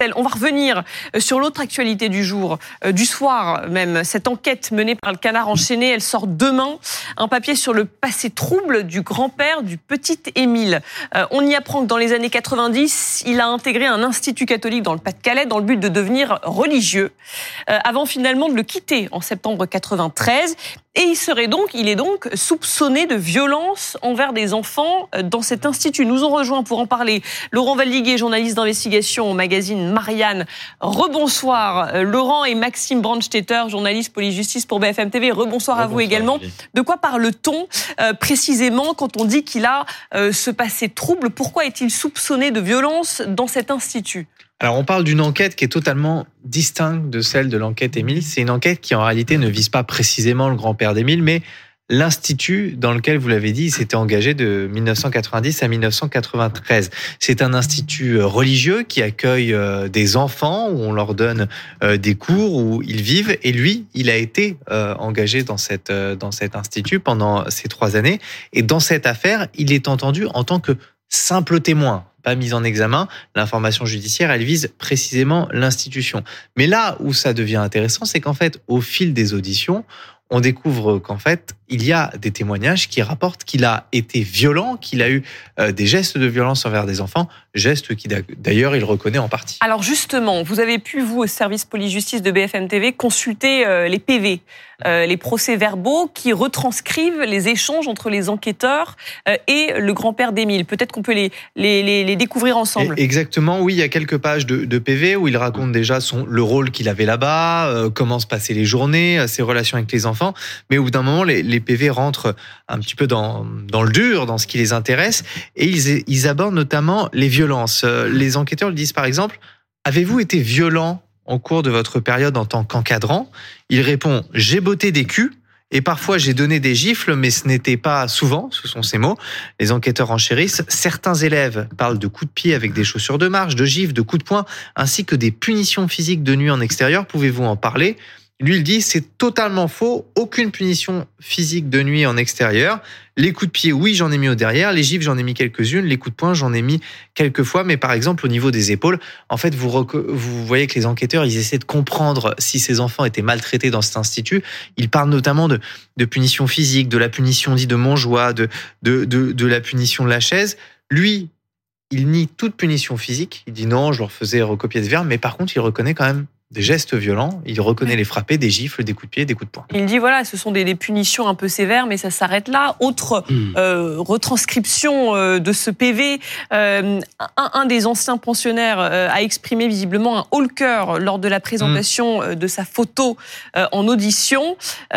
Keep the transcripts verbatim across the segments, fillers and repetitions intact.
Michel, on va revenir sur l'autre actualité du jour, euh, du soir même. Cette enquête menée par le Canard enchaîné, elle sort demain. Un papier sur le passé trouble du grand-père du petit Émile. Euh, on y apprend que dans les années quatre-vingt-dix, il a intégré un institut catholique dans le Pas-de-Calais dans le but de devenir religieux, euh, avant finalement de le quitter en septembre quatre-vingt-treize. Et il serait donc, il est donc soupçonné de violence envers des enfants dans cet institut. Nous ont rejoint pour en parler Laurent Valdiguier, journaliste d'investigation au magazine Marianne. Rebonsoir Laurent, et Maxime Brandstetter, journaliste police-justice pour B F M T V. Rebonsoir, Rebonsoir à vous également. Olivier. De quoi parle-t-on euh, précisément quand on dit qu'il a euh, ce passé trouble? Pourquoi est-il soupçonné de violence dans cet institut? Alors, on parle d'une enquête qui est totalement distincte de celle de l'enquête Émile. C'est une enquête qui, en réalité, ne vise pas précisément le grand-père d'Émile, mais l'institut dans lequel, vous l'avez dit, il s'était engagé de dix-neuf cent quatre-vingt-dix à dix-neuf cent quatre-vingt-treize. C'est un institut religieux qui accueille des enfants, où on leur donne des cours, où ils vivent. Et lui, il a été engagé dans, cette, dans cet institut pendant ces trois années. Et dans cette affaire, il est entendu en tant que simple témoin, pas mise en examen. L'information judiciaire, elle vise précisément l'institution. Mais là où ça devient intéressant, c'est qu'en fait, au fil des auditions, on découvre qu'en fait, il y a des témoignages qui rapportent qu'il a été violent, qu'il a eu euh, des gestes de violence envers des enfants, gestes qui d'ailleurs il reconnaît en partie. Alors justement, vous avez pu, vous, au service police-justice de B F M T V, consulter euh, les P V, euh, les procès-verbaux qui retranscrivent les échanges entre les enquêteurs euh, et le grand-père d'Émile. Peut-être qu'on peut les, les, les, les découvrir ensemble. Et exactement, oui, il y a quelques pages de, de P V où il raconte déjà son, le rôle qu'il avait là-bas, euh, comment se passaient les journées, ses relations avec les enfants. Mais au bout d'un moment, les, les P V rentrent un petit peu dans, dans le dur, dans ce qui les intéresse, et ils, ils abordent notamment les violences. Les enquêteurs le disent par exemple, avez-vous été violent au cours de votre période en tant qu'encadrant? Il répond, j'ai botté des culs, et parfois j'ai donné des gifles, mais ce n'était pas souvent, ce sont ces mots. Les enquêteurs enchérissent. Certains élèves parlent de coups de pied avec des chaussures de marche, de gifles, de coups de poing, ainsi que des punitions physiques de nuit en extérieur. Pouvez-vous en parler? Lui, il dit, c'est totalement faux. Aucune punition physique de nuit en extérieur. Les coups de pied, oui, j'en ai mis au derrière. Les gifles, j'en ai mis quelques-unes. Les coups de poing, j'en ai mis quelques fois. Mais par exemple, au niveau des épaules, en fait, vous, rec- vous voyez que les enquêteurs, ils essaient de comprendre si ces enfants étaient maltraités dans cet institut. Ils parlent notamment de, de punition physique, de la punition dite de Montjoie, de, de, de, de la punition de la chaise. Lui, il nie toute punition physique. Il dit non, je leur faisais recopier de verbe. Mais par contre, il reconnaît quand même des gestes violents, il reconnaît les frapper, des gifles, des coups de pied, des coups de poing. Il dit voilà, ce sont des, des punitions un peu sévères, mais ça s'arrête là. Autre mmh. euh, retranscription euh, de ce P V, euh, un, un des anciens pensionnaires euh, a exprimé visiblement un haut le cœur lors de la présentation mmh. de sa photo euh, en audition.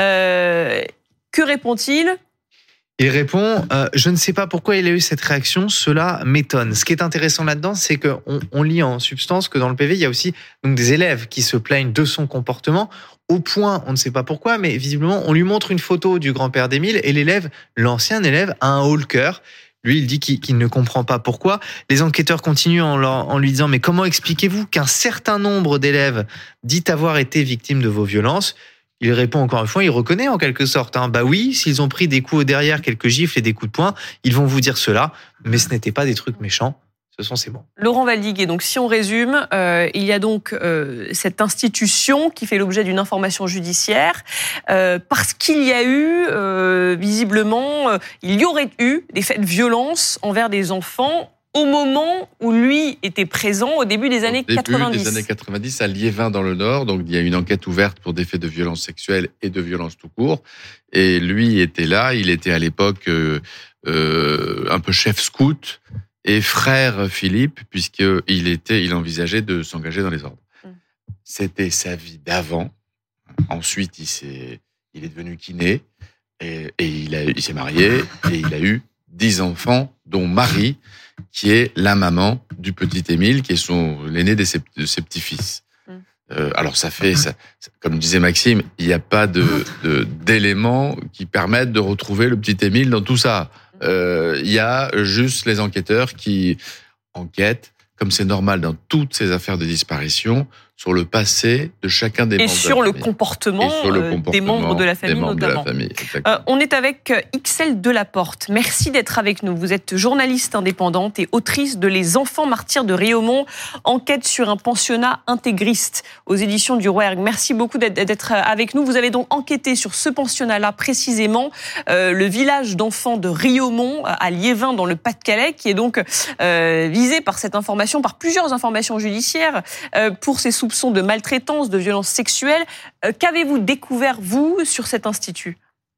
Euh, que répond-il ? Il répond euh, « Je ne sais pas pourquoi il a eu cette réaction, cela m'étonne ». Ce qui est intéressant là-dedans, c'est qu'on on lit en substance que dans le P V, il y a aussi donc, des élèves qui se plaignent de son comportement, au point, on ne sait pas pourquoi, mais visiblement, on lui montre une photo du grand-père d'Émile et l'élève, l'ancien élève, a un haut le cœur. Lui, il dit qu'il, qu'il ne comprend pas pourquoi. Les enquêteurs continuent en, leur, en lui disant « Mais comment expliquez-vous qu'un certain nombre d'élèves dit avoir été victimes de vos violences ?» Il répond encore une fois, il reconnaît en quelque sorte. Hein. Bah oui, s'ils ont pris des coups au derrière, quelques gifles et des coups de poing, ils vont vous dire cela, mais ce n'était pas des trucs méchants. Ce sont ces mots. Laurent Valdiguier, donc si on résume, euh, il y a donc euh, cette institution qui fait l'objet d'une information judiciaire euh, parce qu'il y a eu, euh, visiblement, euh, il y aurait eu des faits de violence envers des enfants au moment où lui était présent, au début des années au début quatre-vingt-dix. des années quatre-vingt-dix, à Liévin dans le Nord. Donc, il y a une enquête ouverte pour des faits de violence sexuelle et de violence tout court. Et lui était là. Il était à l'époque euh, euh, un peu chef scout et frère Philippe, puisqu'il était, il envisageait de s'engager dans les ordres. Mmh. C'était sa vie d'avant. Ensuite, il s'est, il est devenu kiné et, et il, a, il s'est marié et il a eu dix enfants, dont Marie, qui est la maman du petit Émile, qui est son, l'aîné de ses, de ses petits-fils. Mmh. Euh, alors ça fait, ça, comme disait Maxime, il n'y a pas de, de, d'éléments qui permettent de retrouver le petit Émile dans tout ça. Euh, il y a juste les enquêteurs qui enquêtent, comme c'est normal dans toutes ces affaires de disparition, sur le passé de chacun des et membres sur de la le famille. comportement, Et sur le comportement des membres de la famille des membres notamment. De la famille, euh, on est avec X L Delaporte. Merci d'être avec nous. Vous êtes journaliste indépendante et autrice de Les enfants martyrs de Riaumont, enquête sur un pensionnat intégriste aux éditions du Rouergue. Merci beaucoup d'être avec nous. Vous avez donc enquêté sur ce pensionnat-là précisément, euh, le village d'enfants de Riaumont à Liévin dans le Pas-de-Calais, qui est donc euh, visé par cette information, par plusieurs informations judiciaires euh, pour ses soupçons de maltraitance, de violence sexuelle. Euh, qu'avez-vous découvert, vous, sur cet institut ?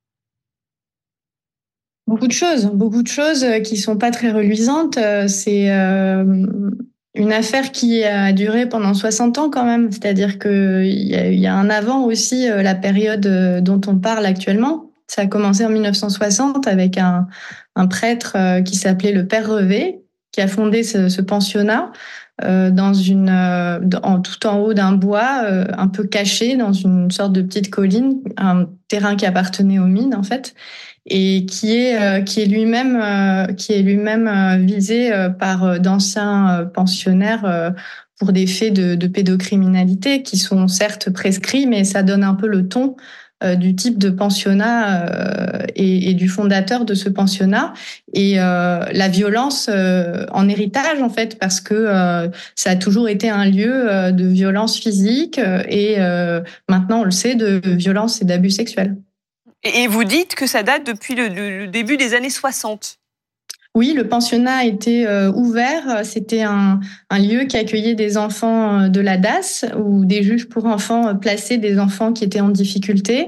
Beaucoup de choses, beaucoup de choses qui sont pas très reluisantes. C'est euh, une affaire qui a duré pendant soixante ans quand même. C'est-à-dire qu'il y a, il y a un avant aussi, la période dont on parle actuellement. Ça a commencé en mille neuf cent soixante avec un, un prêtre qui s'appelait le Père Revé, qui a fondé ce, ce pensionnat. Euh, dans une, euh, en, tout en haut d'un bois, euh, un peu caché dans une sorte de petite colline, un terrain qui appartenait aux mines en fait, et qui est euh, qui est lui-même euh, qui est lui-même euh, visé euh, par euh, d'anciens euh, pensionnaires euh, pour des faits de, de pédocriminalité qui sont certes prescrits, mais ça donne un peu le ton euh, du type de pensionnat euh, et, et du fondateur de ce pensionnat et euh, la violence euh, en héritage en fait parce que euh, ça a toujours été un lieu euh, de violence physique euh, et euh, maintenant on le sait de violence et d'abus sexuels. Et vous dites que ça date depuis le, le début des années soixante. Oui, le pensionnat a été euh, ouvert. C'était un, un lieu qui accueillait des enfants de la D A S ou des juges pour enfants plaçaient des enfants qui étaient en difficulté.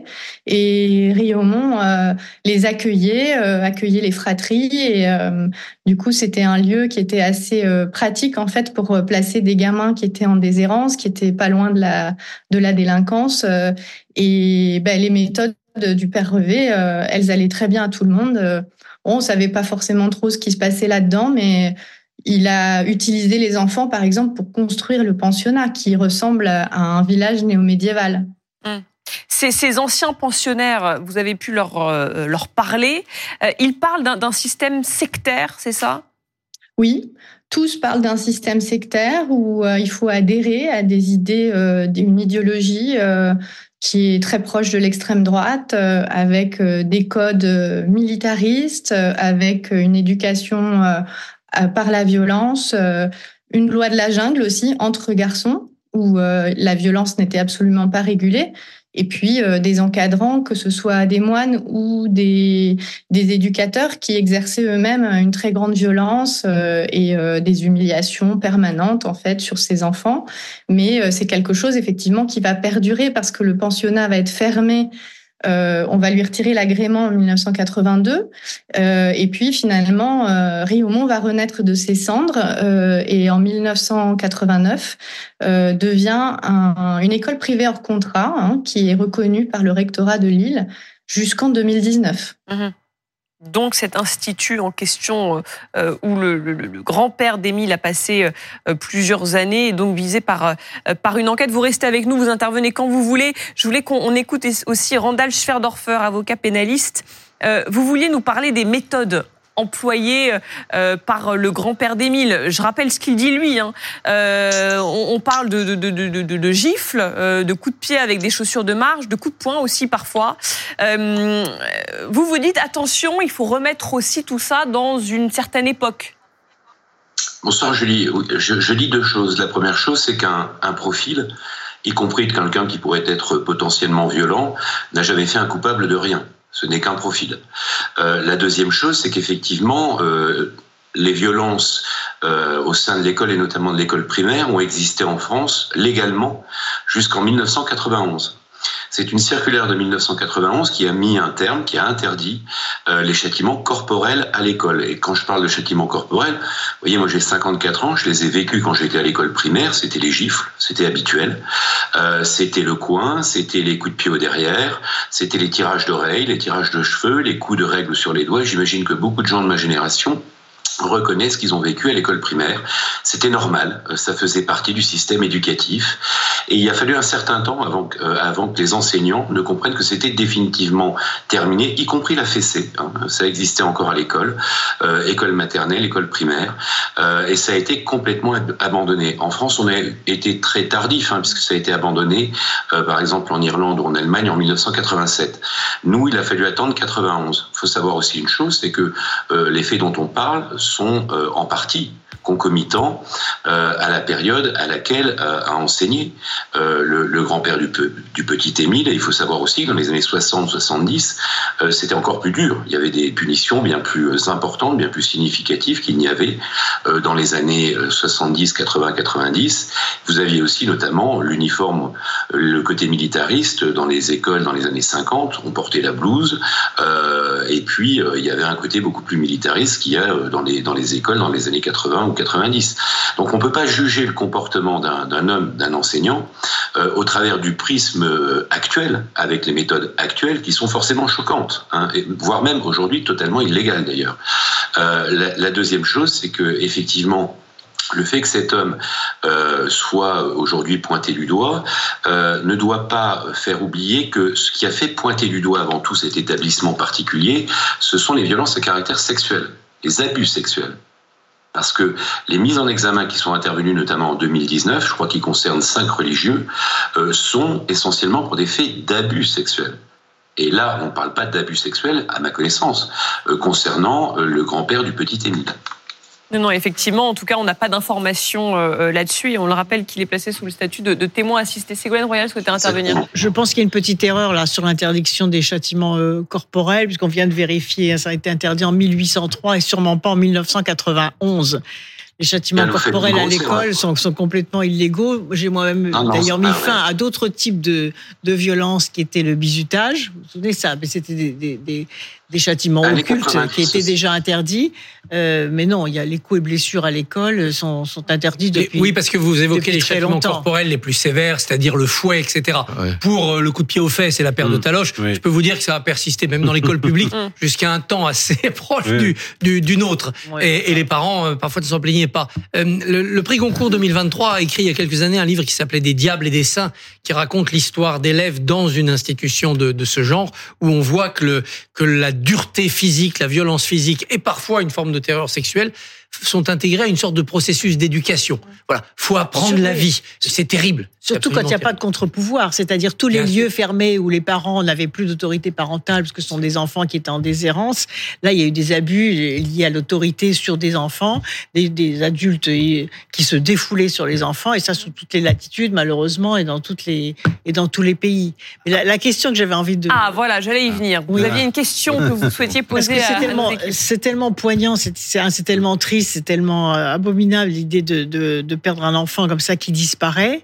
Et Riaumont euh, les accueillait, euh, accueillait les fratries. Et euh, du coup, c'était un lieu qui était assez euh, pratique en fait pour placer des gamins qui étaient en déshérence, qui étaient pas loin de la de la délinquance. Euh, et ben, les méthodes du Père Revé, euh, elles allaient très bien à tout le monde. Euh, On ne savait pas forcément trop ce qui se passait là-dedans, mais il a utilisé les enfants, par exemple, pour construire le pensionnat, qui ressemble à un village néo-médiéval. Mmh. Ces, ces anciens pensionnaires, vous avez pu leur, euh, leur parler. Euh, ils parlent d'un, d'un système sectaire, c'est ça ? Oui, tous parlent d'un système sectaire où euh, il faut adhérer à des idées, euh, d'une idéologie euh, qui est très proche de l'extrême droite, euh, avec euh, des codes euh, militaristes, euh, avec une éducation euh, euh, par la violence, euh, une loi de la jungle aussi entre garçons, où euh, la violence n'était absolument pas régulée, et puis euh, des encadrants, que ce soit des moines ou des, des éducateurs qui exerçaient eux-mêmes une très grande violence euh, et euh, des humiliations permanentes en fait sur ces enfants. Mais euh, c'est quelque chose effectivement qui va perdurer parce que le pensionnat va être fermé. Euh, on va lui retirer l'agrément en mille neuf cent quatre-vingt-deux euh, et puis finalement euh, Riaumont va renaître de ses cendres euh, et en mille neuf cent quatre-vingt-neuf euh, devient un, une école privée hors contrat hein, qui est reconnue par le rectorat de Lille jusqu'en deux mille dix-neuf. Mmh. Donc cet institut en question euh, où le, le, le grand-père d'Émile a passé euh, plusieurs années est donc visé par, euh, par une enquête. Vous restez avec nous, vous intervenez quand vous voulez. Je voulais qu'on on écoute aussi Randall Schwerdorfer, avocat pénaliste. Euh, vous vouliez nous parler des méthodes employé euh, par le grand-père d'Émile. Je rappelle ce qu'il dit lui. Hein. Euh, on, on parle de, de, de, de, de, de gifles, euh, de coups de pied avec des chaussures de marche, de coups de poing aussi parfois. Euh, vous vous dites attention, il faut remettre aussi tout ça dans une certaine époque. Bonsoir Julie. Je, je dis deux choses. La première chose, c'est qu'un un profil, y compris de quelqu'un qui pourrait être potentiellement violent, n'a jamais fait un coupable de rien. Ce n'est qu'un profil. Euh, la deuxième chose, c'est qu'effectivement, euh, les violences euh, au sein de l'école et notamment de l'école primaire ont existé en France légalement jusqu'en mille neuf cent quatre-vingt-onze. C'est une circulaire de mille neuf cent quatre-vingt-onze qui a mis un terme, qui a interdit euh, les châtiments corporels à l'école. Et quand je parle de châtiments corporels, vous voyez, moi j'ai cinquante-quatre ans, je les ai vécus quand j'étais à l'école primaire, c'était les gifles, c'était habituel. Euh, c'était le coin, c'était les coups de pied au derrière, c'était les tirages d'oreilles, les tirages de cheveux, les coups de règle sur les doigts. J'imagine que beaucoup de gens de ma génération reconnaissent ce qu'ils ont vécu à l'école primaire. C'était normal, ça faisait partie du système éducatif. Et il a fallu un certain temps avant que, euh, avant que les enseignants ne comprennent que c'était définitivement terminé, y compris la fessée. Hein. Ça existait encore à l'école, euh, école maternelle, école primaire, euh, et ça a été complètement ab- abandonné. En France, on a été très tardif, hein, puisque ça a été abandonné, euh, par exemple en Irlande ou en Allemagne en dix-neuf cent quatre-vingt-sept. Nous, il a fallu attendre quatre-vingt-onze. Il faut savoir aussi une chose, c'est que euh, les faits dont on parle sont euh, en partie concomitants euh, à la période à laquelle euh, a enseigné euh, le, le grand-père du, pe- du petit Émile. Et il faut savoir aussi que dans les années soixante soixante-dix, euh, c'était encore plus dur. Il y avait des punitions bien plus importantes, bien plus significatives qu'il n'y avait euh, dans les années soixante-dix, quatre-vingts, quatre-vingt-dix. Vous aviez aussi notamment l'uniforme, le côté militariste dans les écoles dans les années cinquante. On portait la blouse euh, et puis euh, il y avait un côté beaucoup plus militariste qu'il y a dans les, dans les écoles dans les années quatre-vingts ou quatre-vingt-dix. Donc on ne peut pas juger le comportement d'un, d'un homme, d'un enseignant, euh, au travers du prisme actuel, avec les méthodes actuelles qui sont forcément choquantes, hein, et, voire même aujourd'hui totalement illégales d'ailleurs. Euh, la, la deuxième chose, c'est que effectivement, le fait que cet homme euh, soit aujourd'hui pointé du doigt euh, ne doit pas faire oublier que ce qui a fait pointer du doigt avant tout cet établissement particulier, ce sont les violences à caractère sexuel, les abus sexuels. Parce que les mises en examen qui sont intervenues notamment en deux mille dix-neuf, je crois qu'ils concernent cinq religieux, euh, sont essentiellement pour des faits d'abus sexuels. Et là, on ne parle pas d'abus sexuels, à ma connaissance, euh, concernant euh, le grand-père du petit Émile. Non, non, effectivement, en tout cas, on n'a pas d'informations euh, là-dessus et on le rappelle qu'il est placé sous le statut de, de témoin assisté. Ségolène Royal souhaitait intervenir. Je pense qu'il y a une petite erreur là sur l'interdiction des châtiments euh, corporels, puisqu'on vient de vérifier, ça a été interdit en mille huit cent trois et sûrement pas en mille neuf cent quatre-vingt-onze. Les châtiments corporels à l'école sont, sont complètement illégaux. J'ai moi-même non, non, d'ailleurs mis fin à d'autres types de, de violences qui étaient le bizutage. Vous vous souvenez ça? Mais c'était des, des, des, des châtiments occultes qui étaient déjà interdits. Euh, mais non, il y a les coups et blessures à l'école sont, sont interdits depuis. Oui, parce que vous évoquez les châtiments corporels les plus sévères, c'est-à-dire le fouet, et cetera. Ouais. Pour le coup de pied aux fesses et la paire mmh. de taloches, oui. je peux vous dire que ça a persisté même dans l'école publique jusqu'à un temps assez proche oui. du, du, du nôtre. Ouais, et, et les parents, euh, parfois, ne s'en plaignaient pas. Euh, le, le prix Goncourt deux mille vingt-trois a écrit il y a quelques années un livre qui s'appelait Des diables et des saints, qui raconte l'histoire d'élèves dans une institution de, de ce genre, où on voit que, le, que la dureté physique, la violence physique et parfois une forme de terreur sexuelle sont intégrés à une sorte de processus d'éducation. Voilà, faut apprendre la vie. C'est terrible. Surtout quand il n'y a pas de contre-pouvoir, c'est-à-dire tous les lieux fermés où les parents n'avaient plus d'autorité parentale parce que ce sont des enfants qui étaient en déshérence. Là, il y a eu des abus liés à l'autorité sur des enfants, des, des adultes qui se défoulaient sur les enfants, et ça sous toutes les latitudes, malheureusement, et dans toutes les et dans tous les pays. Mais la, la question que j'avais envie de ah voilà, j'allais y venir. Vous oui. aviez une question que vous souhaitiez poser. Parce que c'est à tellement, c'est tellement poignant, c'est, c'est, c'est tellement triste. C'est tellement abominable l'idée de, de, de perdre un enfant comme ça qui disparaît.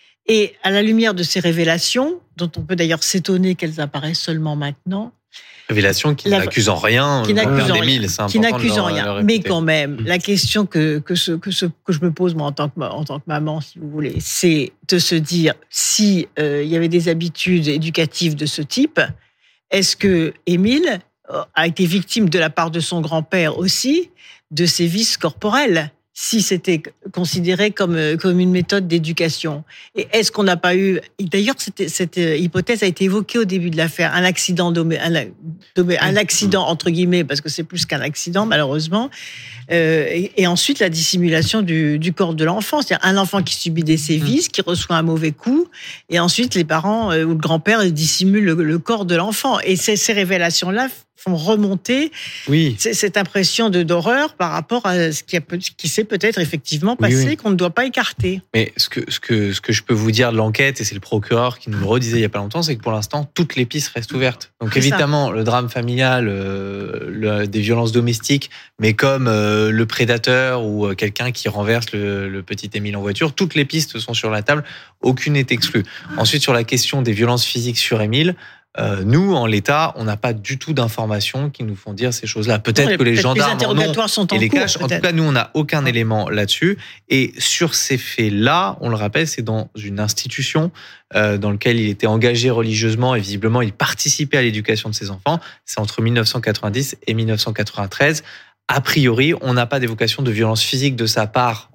Et à la lumière de ces révélations, dont on peut d'ailleurs s'étonner qu'elles apparaissent seulement maintenant. Révélations qui la... n'accusent en rien. Qui n'accusent en rien. Qui n'accusent en rien. Mais quand même, la question que, que, ce, que, ce, que je me pose moi en tant que, en tant que maman, si vous voulez, c'est de se dire si euh, il y avait des habitudes éducatives de ce type, est-ce que Émile a été victime de la part de son grand-père aussi de ces vices corporels, si c'était considéré comme, comme une méthode d'éducation. Et est-ce qu'on n'a pas eu... D'ailleurs, cette, cette hypothèse a été évoquée au début de l'affaire. Un accident, domé, un, domé, un accident entre guillemets, parce que c'est plus qu'un accident, malheureusement. Euh, et, et ensuite, la dissimulation du, du corps de l'enfant. C'est-à-dire un enfant qui subit des sévices, qui reçoit un mauvais coup, et ensuite les parents euh, ou le grand-père dissimulent le, le corps de l'enfant. Et ces, ces révélations-là font remonter oui. cette impression de, d'horreur par rapport à ce qui, a, qui s'est peut-être effectivement passé, oui, oui. qu'on ne doit pas écarter. Mais ce que, ce, que, ce que je peux vous dire de l'enquête, et c'est le procureur qui nous le redisait il n'y a pas longtemps, c'est que pour l'instant, toutes les pistes restent ouvertes. Donc c'est évidemment, ça. Le drame familial, euh, le, des violences domestiques, mais comme euh, le prédateur ou euh, quelqu'un qui renverse le, le petit Émile en voiture, toutes les pistes sont sur la table, aucune n'est exclue. Ensuite, sur la question des violences physiques sur Émile, Euh, nous, en l'état, on n'a pas du tout d'informations qui nous font dire ces choses-là. Peut-être non, que les gendarmes les interrogatoires sont en et les cours, cachent. En tout cas, nous, on n'a aucun élément là-dessus. Et sur ces faits-là, on le rappelle, c'est dans une institution euh, dans laquelle il était engagé religieusement et visiblement, il participait à l'éducation de ses enfants. C'est entre dix-neuf cent quatre-vingt-dix et dix-neuf cent quatre-vingt-treize. A priori, on n'a pas d'évocation de violence physique de sa part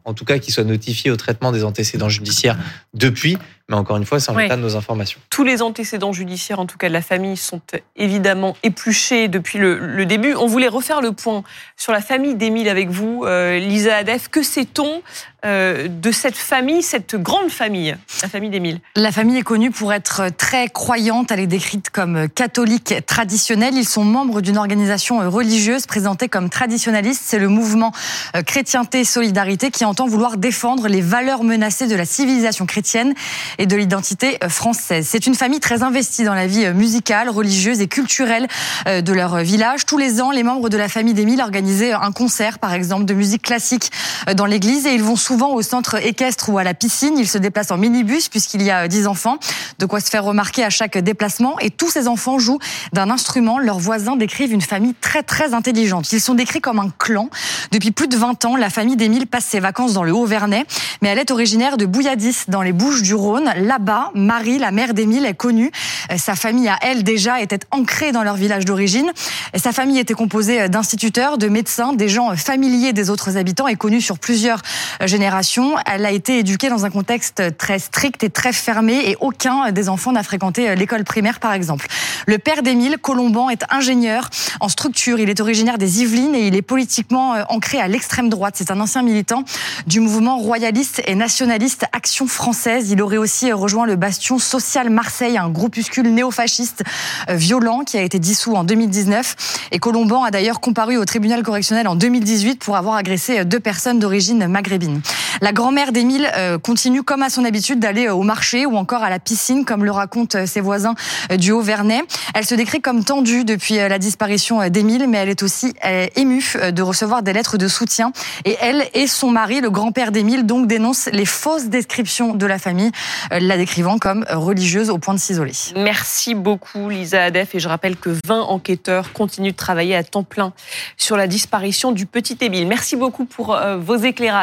en tout cas, qu'il soit notifié au traitement des antécédents judiciaires depuis. Mais encore une fois, c'est en ouais. l'état de nos informations. Tous les antécédents judiciaires, en tout cas de la famille, sont évidemment épluchés depuis le, le début. On voulait refaire le point sur la famille d'Émile avec vous, euh, Lisa Adef. Que sait-on euh, de cette famille, cette grande famille, la famille d'Émile? La famille est connue pour être très croyante. Elle est décrite comme catholique traditionnelle. Ils sont membres d'une organisation religieuse présentée comme traditionnaliste. C'est le mouvement Chrétienté Solidarité qui entend vouloir défendre les valeurs menacées de la civilisation chrétienne et de l'identité française. C'est une famille très investie dans la vie musicale, religieuse et culturelle de leur village. Tous les ans, les membres de la famille d'Émile organisaient un concert, par exemple, de musique classique dans l'église, et ils vont souvent au centre équestre ou à la piscine. Ils se déplacent en minibus puisqu'il y a dix enfants, de quoi se faire remarquer à chaque déplacement. Et tous ces enfants jouent d'un instrument. Leurs voisins décrivent une famille très très intelligente. Ils sont décrits comme un clan. Depuis plus de vingt ans, la famille d'Émile passe ses vacances dans le Haut-Vernay, mais elle est originaire de Bouilladis, dans les Bouches-du-Rhône. Là-bas, Marie, la mère d'Émile, est connue. Sa famille, à elle, déjà, était ancrée dans leur village d'origine. Sa famille était composée d'instituteurs, de médecins, des gens familiers des autres habitants et connus sur plusieurs générations. Elle a été éduquée dans un contexte très strict et très fermé, et aucun des enfants n'a fréquenté l'école primaire, par exemple. Le père d'Émile, Colomban, est ingénieur en structure. Il est originaire des Yvelines et il est politiquement ancré à l'extrême droite. C'est un ancien militant du mouvement royaliste et nationaliste Action française. Il aurait aussi rejoint le bastion Social Marseille, un groupuscule néofasciste violent qui a été dissous en deux mille dix-neuf. Et Colomban a d'ailleurs comparu au tribunal correctionnel en deux mille dix-huit pour avoir agressé deux personnes d'origine maghrébine. La grand-mère d'Émile continue, comme à son habitude, d'aller au marché ou encore à la piscine, comme le racontent ses voisins du Haut-Vernay. Elle se décrit comme tendue depuis la disparition d'Émile, mais elle est aussi émue de recevoir des lettres de soutien. Et elle et son mari, le grand-père d'Émile, donc dénoncent les fausses descriptions de la famille, la décrivant comme religieuse au point de s'isoler. Merci beaucoup Lisa Adef, et je rappelle que vingt enquêteurs continuent de travailler à temps plein sur la disparition du petit Émile. Merci beaucoup pour vos éclairages.